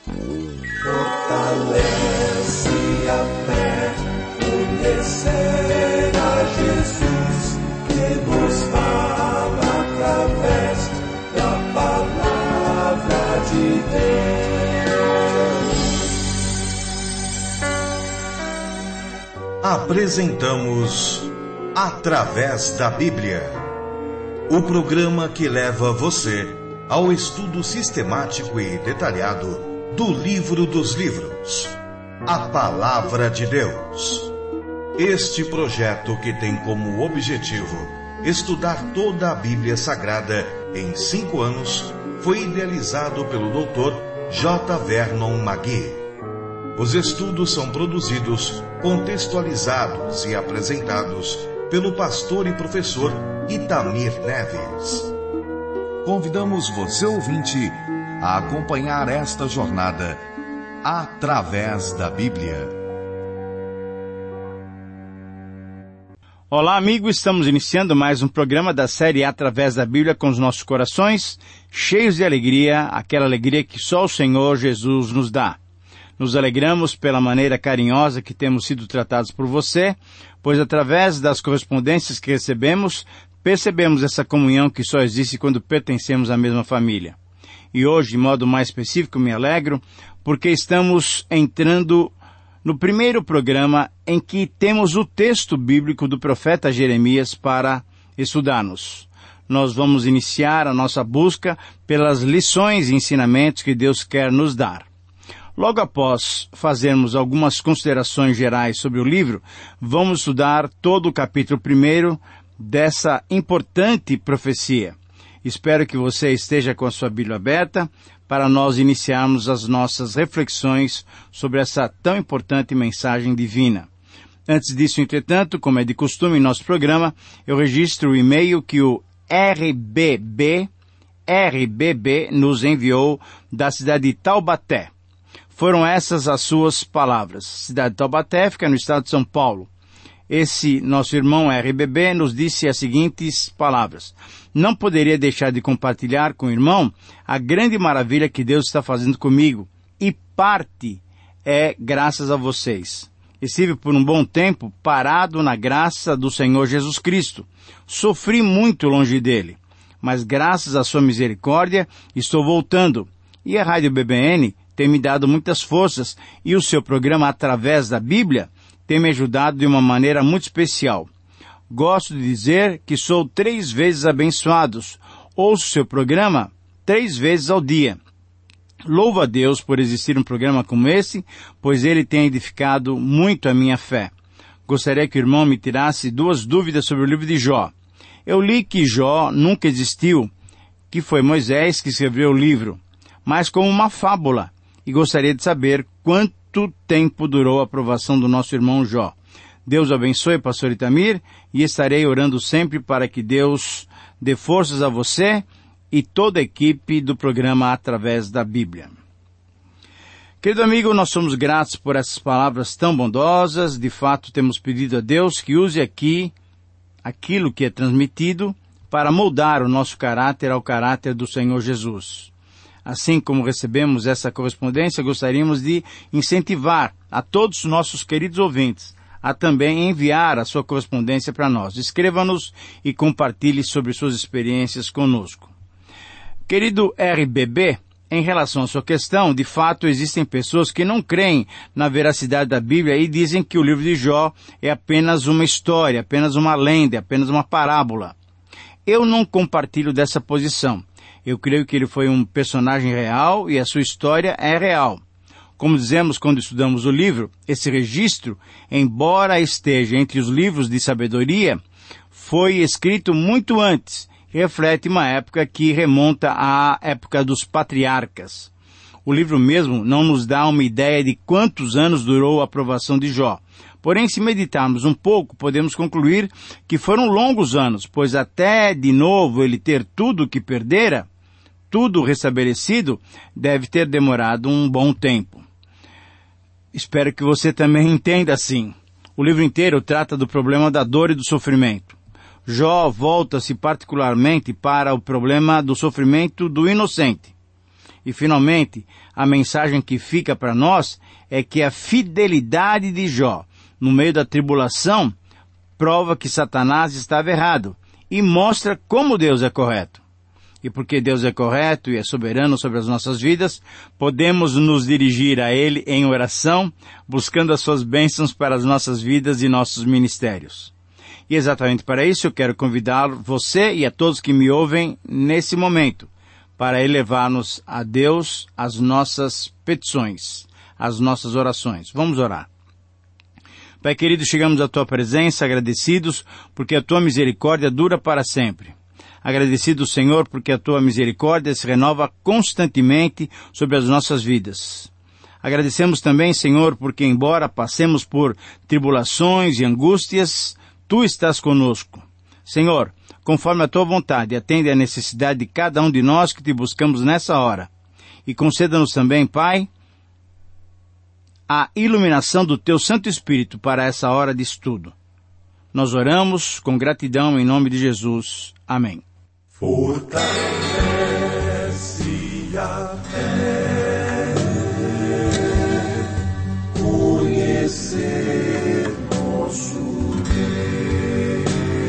Fortalece a fé, conhecer a Jesus, que nos fala através da palavra de Deus. Apresentamos Através da Bíblia, o programa que leva você ao estudo sistemático e detalhado do livro dos livros, a Palavra de Deus. Este projeto, que tem como objetivo estudar toda a Bíblia Sagrada em 5 anos, foi idealizado pelo Dr. J. Vernon McGee. Os estudos são produzidos, contextualizados e apresentados pelo pastor e professor Itamir Neves. Convidamos você, ouvinte, a acompanhar esta jornada através da Bíblia. Olá, amigo, estamos iniciando mais um programa da série Através da Bíblia, com os nossos corações cheios de alegria, aquela alegria que só o Senhor Jesus nos dá. Nos alegramos pela maneira carinhosa que temos sido tratados por você, pois através das correspondências que recebemos, percebemos essa comunhão que só existe quando pertencemos à mesma família. E hoje, de modo mais específico, me alegro, porque estamos entrando no primeiro programa em que temos o texto bíblico do profeta Jeremias para estudarmos. Nós vamos iniciar a nossa busca pelas lições e ensinamentos que Deus quer nos dar. Logo após fazermos algumas considerações gerais sobre o livro, vamos estudar todo o capítulo 1 dessa importante profecia. Espero que você esteja com a sua Bíblia aberta para nós iniciarmos as nossas reflexões sobre essa tão importante mensagem divina. Antes disso, entretanto, como é de costume em nosso programa, eu registro o e-mail que o RBB nos enviou da cidade de Taubaté. Foram essas as suas palavras. Cidade de Taubaté fica no estado de São Paulo. Esse nosso irmão RBB nos disse as seguintes palavras: não poderia deixar de compartilhar com o irmão a grande maravilha que Deus está fazendo comigo, e parte é graças a vocês. Estive por um bom tempo parado na graça do Senhor Jesus Cristo. Sofri muito longe dele, mas graças à sua misericórdia estou voltando. E a Rádio BBN tem me dado muitas forças, e o seu programa Através da Bíblia tem me ajudado de uma maneira muito especial. Gosto de dizer que sou 3 vezes abençoado. Ouço seu programa 3 vezes ao dia. Louvo a Deus por existir um programa como esse, pois ele tem edificado muito a minha fé. Gostaria que o irmão me tirasse 2 dúvidas sobre o livro de Jó. Eu li que Jó nunca existiu, que foi Moisés que escreveu o livro, mas como uma fábula, e gostaria de saber quanto tempo durou a aprovação do nosso irmão Jó. Deus abençoe, pastor Itamir, e estarei orando sempre para que Deus dê forças a você e toda a equipe do programa Através da Bíblia. Querido amigo, nós somos gratos por essas palavras tão bondosas. De fato, temos pedido a Deus que use aqui aquilo que é transmitido para moldar o nosso caráter ao caráter do Senhor Jesus. Assim como recebemos essa correspondência, gostaríamos de incentivar a todos os nossos queridos ouvintes a também enviar a sua correspondência para nós. Escreva-nos e compartilhe sobre suas experiências conosco. Querido RBB, em relação à sua questão, de fato existem pessoas que não creem na veracidade da Bíblia e dizem que o livro de Jó é apenas uma história, apenas uma lenda, apenas uma parábola. Eu não compartilho dessa posição. Eu creio que ele foi um personagem real e a sua história é real. Como dizemos quando estudamos o livro, esse registro, embora esteja entre os livros de sabedoria, foi escrito muito antes e reflete uma época que remonta à época dos patriarcas. O livro mesmo não nos dá uma ideia de quantos anos durou a aprovação de Jó. Porém, se meditarmos um pouco, podemos concluir que foram longos anos, pois até de novo ele ter tudo o que perdera, tudo restabelecido, deve ter demorado um bom tempo. Espero que você também entenda assim. O livro inteiro trata do problema da dor e do sofrimento. Jó volta-se particularmente para o problema do sofrimento do inocente. E, finalmente, a mensagem que fica para nós é que a fidelidade de Jó, no meio da tribulação, prova que Satanás estava errado e mostra como Deus é correto. E porque Deus é correto e é soberano sobre as nossas vidas, podemos nos dirigir a Ele em oração, buscando as suas bênçãos para as nossas vidas e nossos ministérios. E exatamente para isso eu quero convidar você e a todos que me ouvem nesse momento, para elevar-nos a Deus as nossas petições, as nossas orações. Vamos orar. Pai querido, chegamos à Tua presença agradecidos porque a Tua misericórdia dura para sempre. Agradecido, Senhor, porque a Tua misericórdia se renova constantemente sobre as nossas vidas. Agradecemos também, Senhor, porque embora passemos por tribulações e angústias, Tu estás conosco. Senhor, conforme a Tua vontade, atende à necessidade de cada um de nós que Te buscamos nessa hora. E conceda-nos também, Pai, a iluminação do Teu Santo Espírito para essa hora de estudo. Nós oramos com gratidão em nome de Jesus. Amém. Fortalece a fé, conhecer nosso Deus.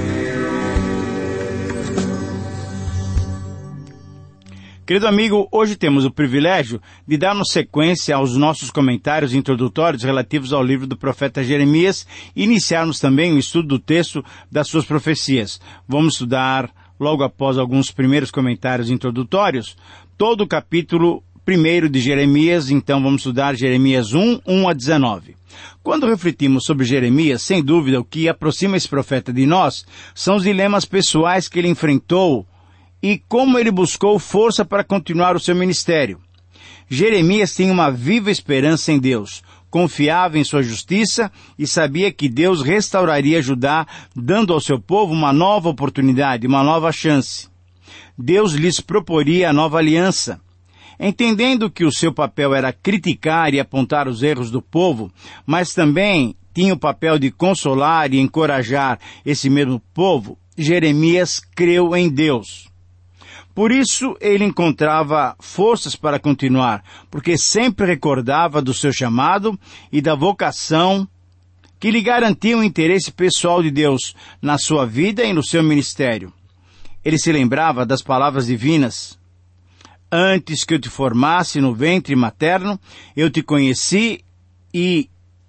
Querido amigo, hoje temos o privilégio de darmos sequência aos nossos comentários introdutórios relativos ao livro do profeta Jeremias e iniciarmos também o estudo do texto das suas profecias. Vamos estudar, logo após alguns primeiros comentários introdutórios, todo o capítulo 1 de Jeremias. Então vamos estudar Jeremias 1 a 19. Quando refletimos sobre Jeremias, sem dúvida o que aproxima esse profeta de nós são os dilemas pessoais que ele enfrentou e como ele buscou força para continuar o seu ministério. Jeremias tinha uma viva esperança em Deus, confiava em sua justiça e sabia que Deus restauraria Judá, dando ao seu povo uma nova oportunidade, uma nova chance. Deus lhes proporia a nova aliança. Entendendo que o seu papel era criticar e apontar os erros do povo, mas também tinha o papel de consolar e encorajar esse mesmo povo, Jeremias creu em Deus. Por isso ele encontrava forças para continuar, porque sempre recordava do seu chamado e da vocação que lhe garantia o interesse pessoal de Deus na sua vida e no seu ministério. Ele se lembrava das palavras divinas: antes que eu te formasse no ventre materno, eu te conheci e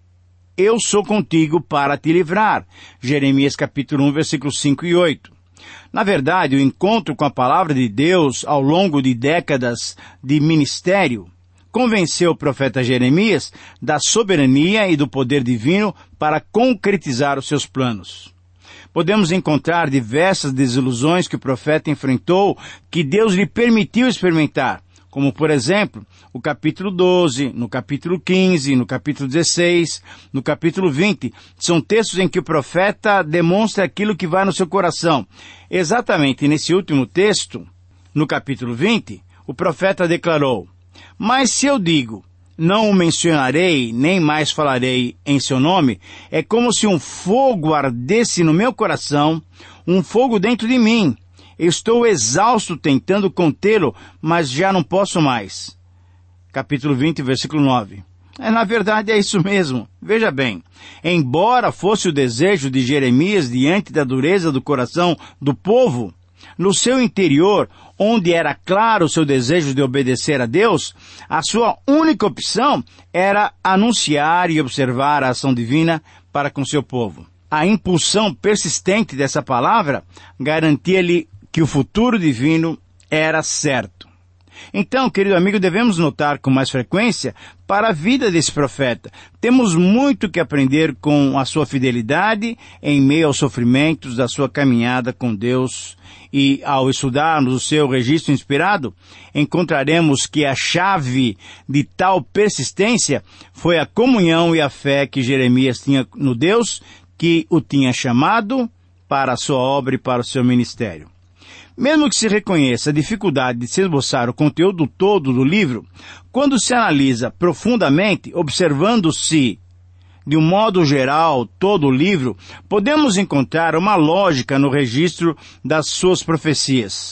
eu sou contigo para te livrar. Jeremias capítulo 1, versículos 5 e 8. Na verdade, o encontro com a palavra de Deus ao longo de décadas de ministério convenceu o profeta Jeremias da soberania e do poder divino para concretizar os seus planos. Podemos encontrar diversas desilusões que o profeta enfrentou que Deus lhe permitiu experimentar, como por exemplo, o capítulo 12, no capítulo 15, no capítulo 16, no capítulo 20. São textos em que o profeta demonstra aquilo que vai no seu coração. Exatamente nesse último texto, no capítulo 20, o profeta declarou: mas se eu digo, não o mencionarei, nem mais falarei em seu nome, é como se um fogo ardesse no meu coração, um fogo dentro de mim. Estou exausto tentando contê-lo, mas já não posso mais. Capítulo 20, versículo 9. Na verdade é isso mesmo. Veja bem, embora fosse o desejo de Jeremias diante da dureza do coração do povo, no seu interior, onde era claro o seu desejo de obedecer a Deus, a sua única opção era anunciar e observar a ação divina para com seu povo. A impulsão persistente dessa palavra garantia-lhe que o futuro divino era certo. Então, querido amigo, devemos notar com mais frequência para a vida desse profeta. Temos muito que aprender com a sua fidelidade em meio aos sofrimentos da sua caminhada com Deus. E ao estudarmos o seu registro inspirado, encontraremos que a chave de tal persistência foi a comunhão e a fé que Jeremias tinha no Deus que o tinha chamado para a sua obra e para o seu ministério. Mesmo que se reconheça a dificuldade de se esboçar o conteúdo todo do livro, quando se analisa profundamente, observando-se de um modo geral todo o livro, podemos encontrar uma lógica no registro das suas profecias.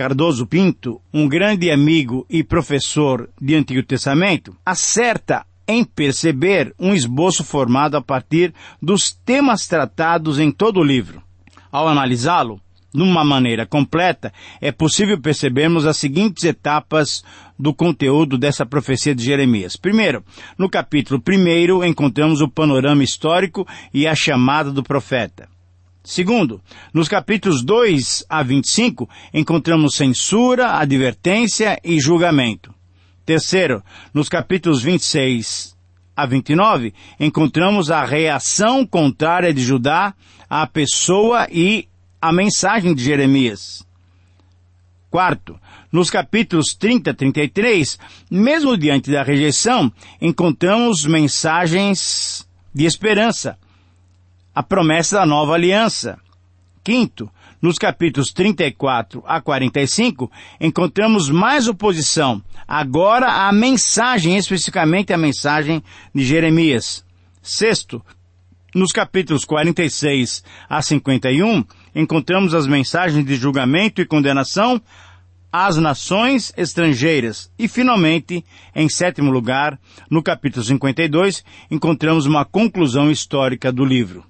Cardoso Pinto, um grande amigo e professor de Antigo Testamento, acerta em perceber um esboço formado a partir dos temas tratados em todo o livro. Ao analisá-lo, de uma maneira completa, é possível percebermos as seguintes etapas do conteúdo dessa profecia de Jeremias. Primeiro, no capítulo 1, encontramos o panorama histórico e a chamada do profeta. Segundo, nos capítulos 2 a 25, encontramos censura, advertência e julgamento. Terceiro, nos capítulos 26 a 29, encontramos a reação contrária de Judá à pessoa e à mensagem de Jeremias. Quarto, nos capítulos 30 a 33, mesmo diante da rejeição, encontramos mensagens de esperança, a promessa da nova aliança. Quinto, nos capítulos 34 a 45, encontramos mais oposição, agora a mensagem, especificamente a mensagem de Jeremias. Sexto, nos capítulos 46 a 51, encontramos as mensagens de julgamento e condenação às nações estrangeiras. E, finalmente, em sétimo lugar, no capítulo 52, encontramos uma conclusão histórica do livro.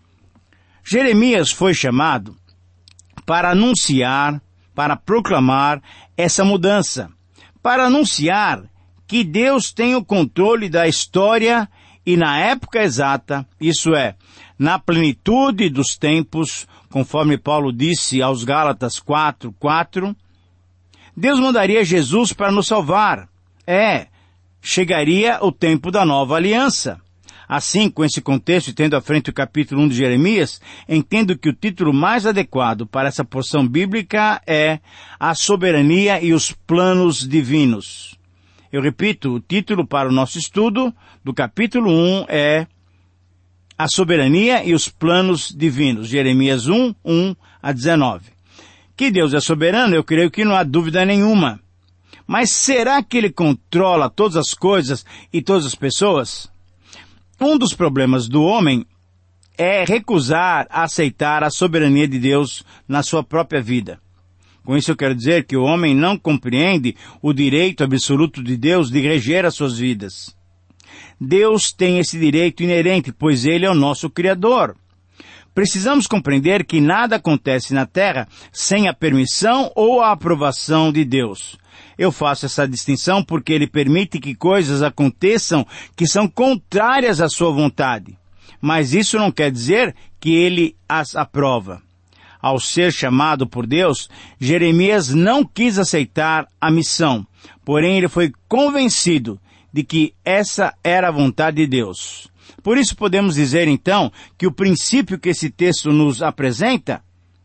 Jeremias foi chamado para anunciar, para proclamar essa mudança, para anunciar que Deus tem o controle da história e na época exata, isso é, na plenitude dos tempos, conforme Paulo disse aos Gálatas 4:4, Deus mandaria Jesus para nos salvar. Chegaria o tempo da nova aliança. Assim, com esse contexto e tendo à frente o capítulo 1 de Jeremias, entendo que o título mais adequado para essa porção bíblica é A Soberania e os Planos Divinos. Eu repito, o título para o nosso estudo do capítulo 1 é A Soberania e os Planos Divinos, Jeremias 1 a 19. Que Deus é soberano, eu creio que não há dúvida nenhuma. Mas será que Ele controla todas as coisas e todas as pessoas? Um dos problemas do homem é recusar aceitar a soberania de Deus na sua própria vida. Com isso eu quero dizer que o homem não compreende o direito absoluto de Deus de reger as suas vidas. Deus tem esse direito inerente, pois Ele é o nosso Criador. Precisamos compreender que nada acontece na terra sem a permissão ou a aprovação de Deus. Eu faço essa distinção porque Ele permite que coisas aconteçam que são contrárias à sua vontade. Mas isso não quer dizer que Ele as aprova. Ao ser chamado por Deus, Jeremias não quis aceitar a missão, porém ele foi convencido de que essa era a vontade de Deus. Por isso podemos dizer então que o princípio que esse texto nos apresenta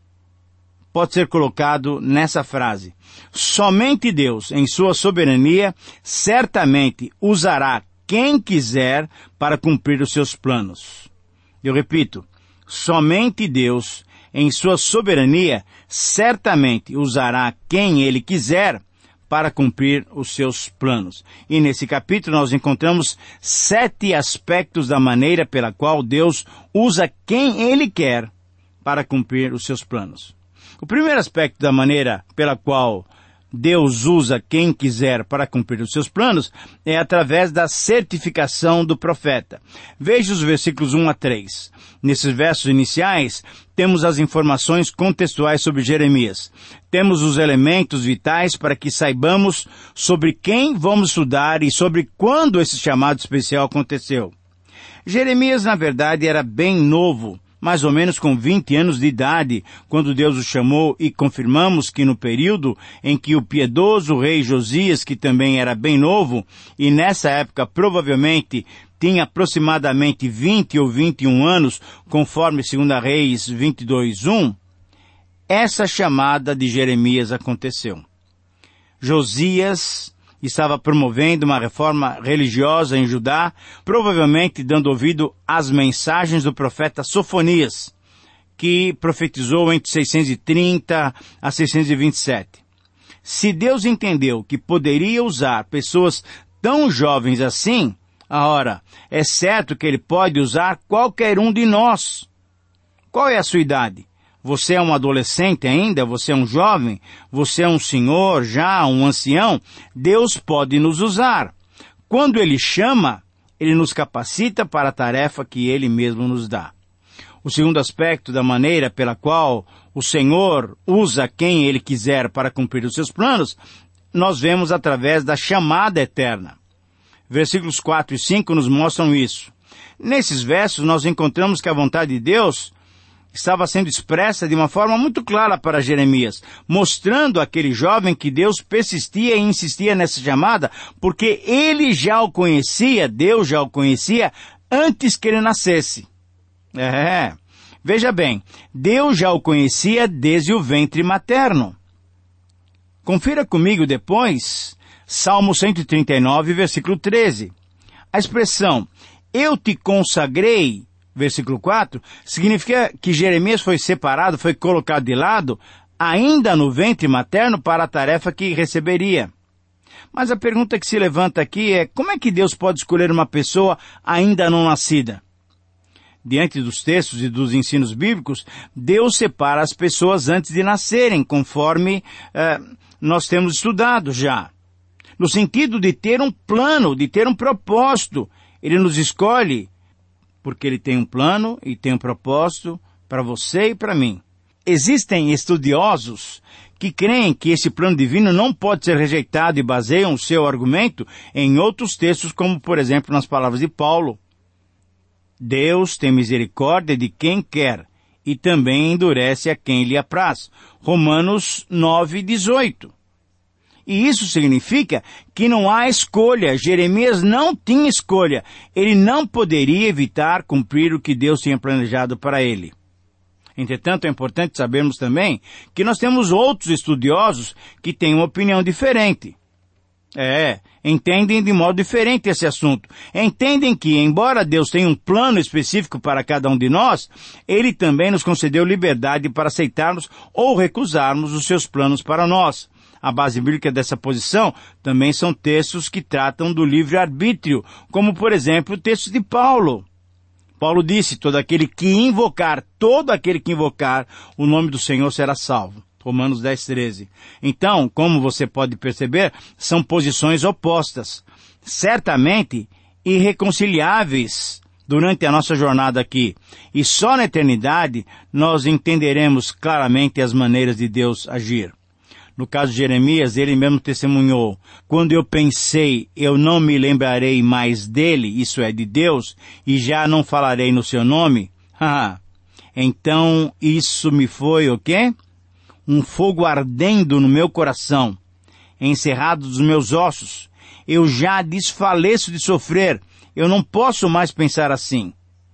pode ser colocado nessa frase: somente Deus, em sua soberania, certamente usará quem quiser para cumprir os seus planos. Eu repito, somente Deus, em sua soberania, certamente usará quem Ele quiser para cumprir os seus planos. E nesse capítulo nós encontramos 7 aspectos da maneira pela qual Deus usa quem Ele quer para cumprir os seus planos. O primeiro aspecto da maneira pela qual Deus usa quem quiser para cumprir os seus planos é através da certificação do profeta. Veja os versículos 1 a 3. Nesses versos iniciais, temos as informações contextuais sobre Jeremias. Temos os elementos vitais para que saibamos sobre quem vamos estudar e sobre quando esse chamado especial aconteceu. Jeremias, na verdade, era bem novo, mais ou menos com 20 anos de idade, quando Deus o chamou, e confirmamos que no período em que o piedoso rei Josias, que também era bem novo, e nessa época provavelmente tinha aproximadamente 20 ou 21 anos, conforme 2 Reis 22:1, essa chamada de Jeremias aconteceu. Josias estava promovendo uma reforma religiosa em Judá, provavelmente dando ouvido às mensagens do profeta Sofonias, que profetizou entre 630 a 627. Se Deus entendeu que poderia usar pessoas tão jovens assim, ora, é certo que Ele pode usar qualquer um de nós. Qual é a sua idade? Você é um adolescente ainda? Você é um jovem? Você é um senhor já, um ancião? Deus pode nos usar. Quando Ele chama, Ele nos capacita para a tarefa que Ele mesmo nos dá. O segundo aspecto da maneira pela qual o Senhor usa quem Ele quiser para cumprir os seus planos, nós vemos através da chamada eterna. Versículos 4 e 5 nos mostram isso. Nesses versos nós encontramos que a vontade de Deus estava sendo expressa de uma forma muito clara para Jeremias, mostrando àquele jovem que Deus persistia e insistia nessa chamada, porque ele já o conhecia, Deus já o conhecia, antes que ele nascesse. Veja bem, Deus já o conhecia desde o ventre materno. Confira comigo depois, Salmo 139, versículo 13. A expressão, eu te consagrei, versículo 4, significa que Jeremias foi separado, foi colocado de lado, ainda no ventre materno para a tarefa que receberia. Mas a pergunta que se levanta aqui é, como é que Deus pode escolher uma pessoa ainda não nascida? Diante dos textos e dos ensinos bíblicos, Deus separa as pessoas antes de nascerem, conforme nós temos estudado já. No sentido de ter um plano, de ter um propósito. Ele nos escolhe porque Ele tem um plano e tem um propósito para você e para mim. Existem estudiosos que creem que esse plano divino não pode ser rejeitado e baseiam o seu argumento em outros textos, como por exemplo nas palavras de Paulo. Deus tem misericórdia de quem quer e também endurece a quem lhe apraz. Romanos 9:18. E isso significa que não há escolha. Jeremias não tinha escolha. Ele não poderia evitar cumprir o que Deus tinha planejado para ele. Entretanto, é importante sabermos também que nós temos outros estudiosos que têm uma opinião diferente. Entendem de modo diferente esse assunto. Entendem que, embora Deus tenha um plano específico para cada um de nós, Ele também nos concedeu liberdade para aceitarmos ou recusarmos os seus planos para nós. A base bíblica dessa posição também são textos que tratam do livre-arbítrio, como, por exemplo, o texto de Paulo. Paulo disse, todo aquele que invocar o nome do Senhor será salvo. Romanos 10:13. Então, como você pode perceber, são posições opostas, certamente irreconciliáveis durante a nossa jornada aqui. E só na eternidade nós entenderemos claramente as maneiras de Deus agir. No caso de Jeremias, ele mesmo testemunhou, quando eu pensei, eu não me lembrarei mais dele, isso é, de Deus, e já não falarei no seu nome, então isso me foi o quê? Um fogo ardendo no meu coração, encerrado dos meus ossos. Eu já desfaleço de sofrer, eu não posso mais pensar assim.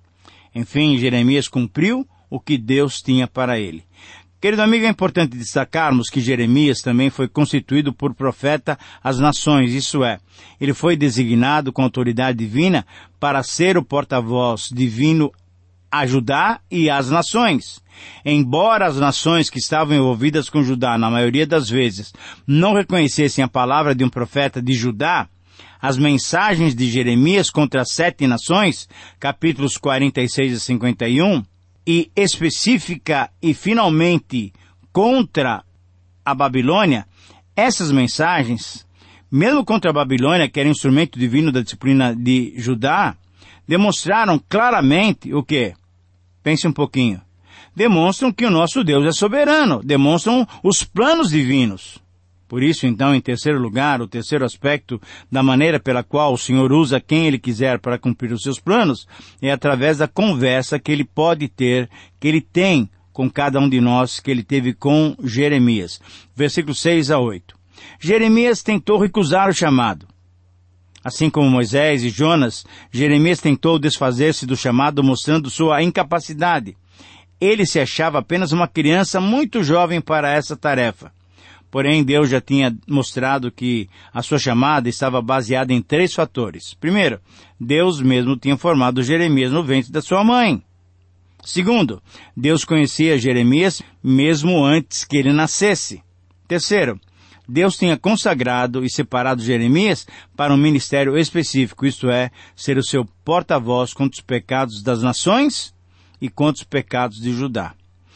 Enfim, Jeremias cumpriu o que Deus tinha para ele. Querido amigo, é importante destacarmos que Jeremias também foi constituído por profeta às nações, isso é, ele foi designado com autoridade divina para ser o porta-voz divino a Judá e às nações. Embora as nações que estavam envolvidas com Judá, na maioria das vezes, não reconhecessem a palavra de um profeta de Judá, as mensagens de Jeremias contra as 7 nações, capítulos 46 e 51, e específica e finalmente contra a Babilônia, essas mensagens, mesmo contra a Babilônia, que era instrumento divino da disciplina de Judá, demonstraram claramente o quê? Pense um pouquinho. Demonstram que o nosso Deus é soberano, demonstram os planos divinos. Por isso, então, em terceiro lugar, o terceiro aspecto da maneira pela qual o Senhor usa quem Ele quiser para cumprir os seus planos é através da conversa que Ele pode ter, que Ele tem com cada um de nós, que Ele teve com Jeremias. Versículos 6 a 8. Jeremias tentou recusar o chamado. Assim como Moisés e Jonas, Jeremias tentou desfazer-se do chamado mostrando sua incapacidade. Ele se achava apenas uma criança muito jovem para essa tarefa. Porém, Deus já tinha mostrado que a sua chamada estava baseada em 3 fatores. Primeiro, Deus mesmo tinha formado Jeremias no ventre da sua mãe. Segundo, Deus conhecia Jeremias mesmo antes que ele nascesse. Terceiro, Deus tinha consagrado e separado Jeremias para um ministério específico, isto é, ser o seu porta-voz contra os pecados das nações e contra os pecados de Judá.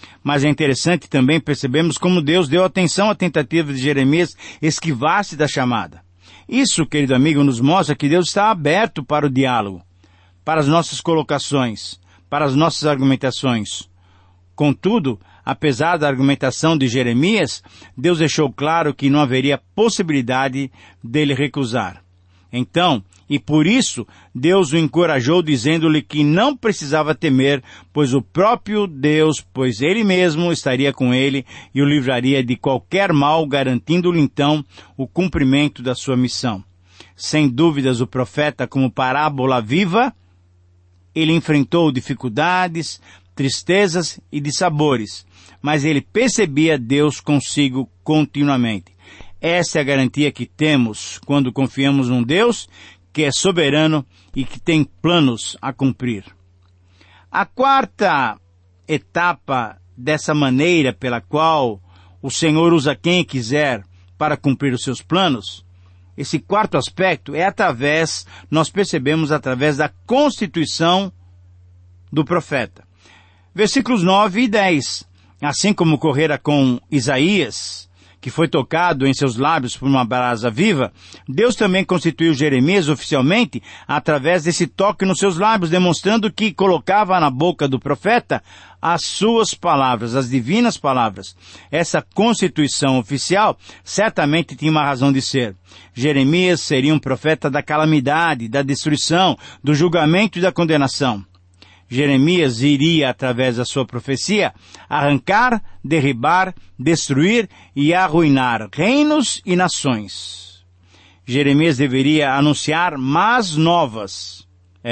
Mas é interessante também percebermos como Deus deu atenção à tentativa de Jeremias esquivar-se da chamada. Isso, querido amigo, nos mostra que Deus está aberto para o diálogo, para as nossas colocações, para as nossas argumentações. Contudo, apesar da argumentação de Jeremias, Deus deixou claro que não haveria possibilidade dele recusar. Então, e por isso, Deus o encorajou dizendo-lhe que não precisava temer, pois o próprio Deus, pois Ele mesmo estaria com ele e o livraria de qualquer mal, garantindo-lhe então o cumprimento da sua missão. Sem dúvidas, o profeta, como parábola viva, ele enfrentou dificuldades, tristezas e dissabores, mas ele percebia Deus consigo continuamente. Essa é a garantia que temos quando confiamos num Deus que é soberano e que tem planos a cumprir. A quarta etapa dessa maneira pela qual o Senhor usa quem quiser para cumprir os seus planos, esse quarto aspecto é nós percebemos através da constituição do profeta. Versículos 9 e 10. Assim como ocorrera com Isaías, que foi tocado em seus lábios por uma brasa viva, Deus também constituiu Jeremias oficialmente através desse toque nos seus lábios, demonstrando que colocava na boca do profeta as suas palavras, as divinas palavras. Essa constituição oficial certamente tinha uma razão de ser. Jeremias seria um profeta da calamidade, da destruição, do julgamento e da condenação. Jeremias iria, através da sua profecia, arrancar, derribar, destruir e arruinar reinos e nações. Jeremias deveria anunciar más novas.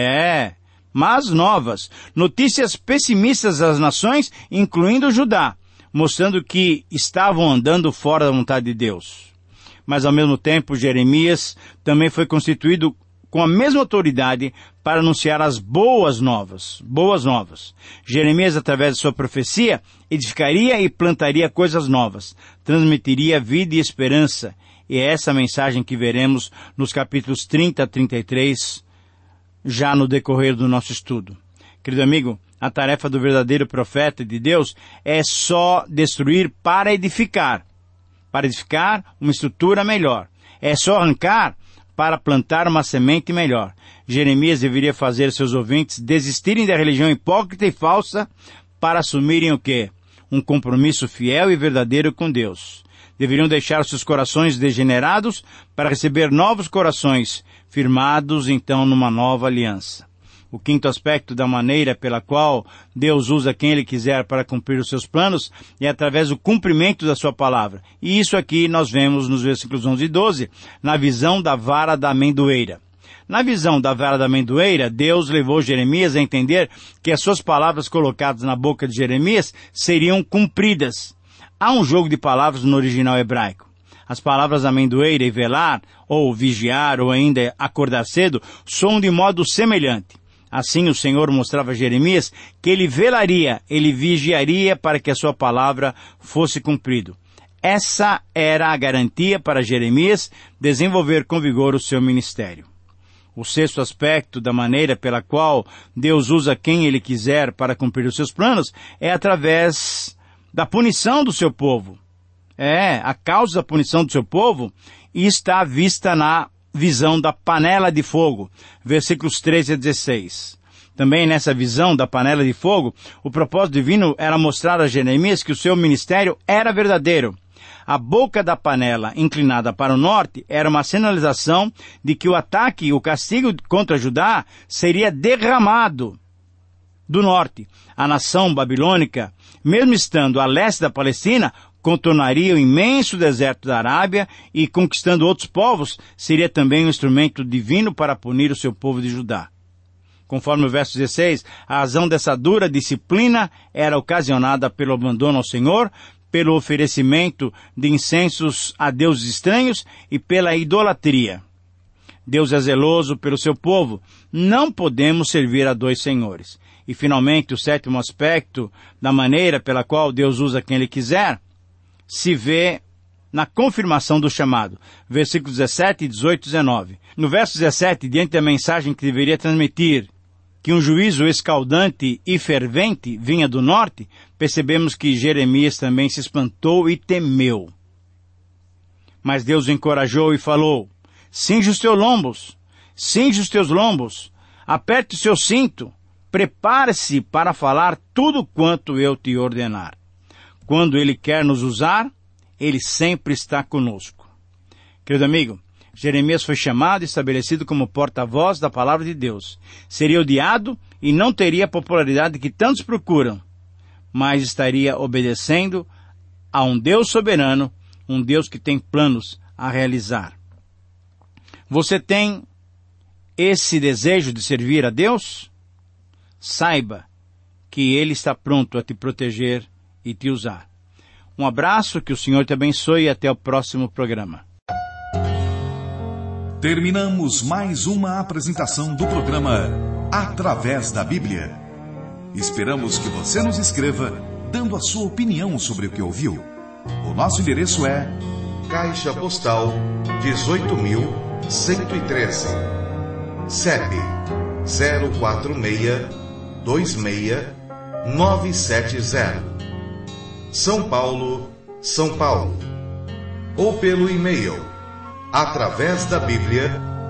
Más novas. Notícias pessimistas às nações, incluindo Judá, mostrando que estavam andando fora da vontade de Deus. Mas, ao mesmo tempo, Jeremias também foi constituído com a mesma autoridade para anunciar as boas novas. Boas novas. Jeremias, através de sua profecia, edificaria e plantaria coisas novas, transmitiria vida e esperança. E é essa mensagem que veremos nos capítulos 30 a 33, já no decorrer do nosso estudo. Querido amigo, a tarefa do verdadeiro profeta de Deus é só destruir para edificar uma estrutura melhor. É só arrancar para plantar uma semente melhor. Jeremias deveria fazer seus ouvintes desistirem da religião hipócrita e falsa para assumirem o quê? Um compromisso fiel e verdadeiro com Deus. Deveriam deixar seus corações degenerados para receber novos corações, firmados então numa nova aliança. O quinto aspecto da maneira pela qual Deus usa quem Ele quiser para cumprir os seus planos é através do cumprimento da sua palavra. E isso aqui nós vemos nos versículos 11 e 12, na visão da vara da amendoeira. Na visão da vara da amendoeira, Deus levou Jeremias a entender que as suas palavras colocadas na boca de Jeremias seriam cumpridas. Há um jogo de palavras no original hebraico. As palavras amendoeira e velar, ou vigiar, ou ainda acordar cedo, soam de modo semelhante. Assim o Senhor mostrava a Jeremias que ele velaria, ele vigiaria para que a sua palavra fosse cumprida. Essa era a garantia para Jeremias desenvolver com vigor o seu ministério. O sexto aspecto da maneira pela qual Deus usa quem Ele quiser para cumprir os seus planos é através da punição do seu povo. A causa da punição do seu povo está vista na visão da panela de fogo, versículos 13 a 16. Também nessa visão da panela de fogo, o propósito divino era mostrar a Jeremias que o seu ministério era verdadeiro. A boca da panela inclinada para o norte era uma sinalização de que o ataque e o castigo contra Judá seria derramado do norte. A nação babilônica, mesmo estando a leste da Palestina, contornaria o imenso deserto da Arábia e, conquistando outros povos, seria também um instrumento divino para punir o seu povo de Judá. Conforme o verso 16, a razão dessa dura disciplina era ocasionada pelo abandono ao Senhor, pelo oferecimento de incensos a deuses estranhos e pela idolatria. Deus é zeloso pelo seu povo. Não podemos servir a dois senhores. E, finalmente, o sétimo aspecto da maneira pela qual Deus usa quem Ele quiser se vê na confirmação do chamado. Versículos 17, 18 e 19. No verso 17, diante da mensagem que deveria transmitir que um juízo escaldante e fervente vinha do norte, percebemos que Jeremias também se espantou e temeu. Mas Deus o encorajou e falou: cinge os teus lombos, aperte o seu cinto, prepare-se para falar tudo quanto eu te ordenar. Quando Ele quer nos usar, Ele sempre está conosco. Querido amigo, Jeremias foi chamado e estabelecido como porta-voz da palavra de Deus. Seria odiado e não teria a popularidade que tantos procuram, mas estaria obedecendo a um Deus soberano, um Deus que tem planos a realizar. Você tem esse desejo de servir a Deus? Saiba que Ele está pronto a te proteger e te usar. Um abraço, que o Senhor te abençoe e até o próximo programa. Terminamos mais uma apresentação do programa Através da Bíblia. Esperamos que você nos escreva dando a sua opinião sobre o que ouviu. O nosso endereço é Caixa Postal 18.113, CEP 04626-970, São Paulo, São Paulo. Ou pelo e-mail através da Bíblia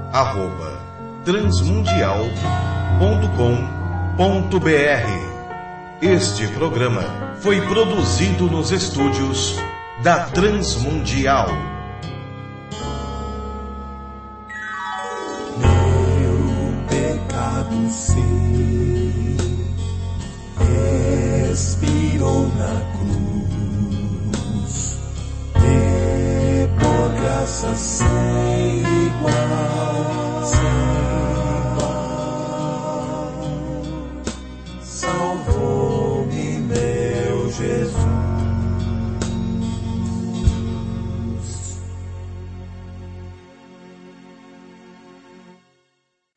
@transmundial.com.br. Este programa foi produzido nos estúdios da Transmundial. Meu pecado sei, expirou na cruz, e por graça sem igual.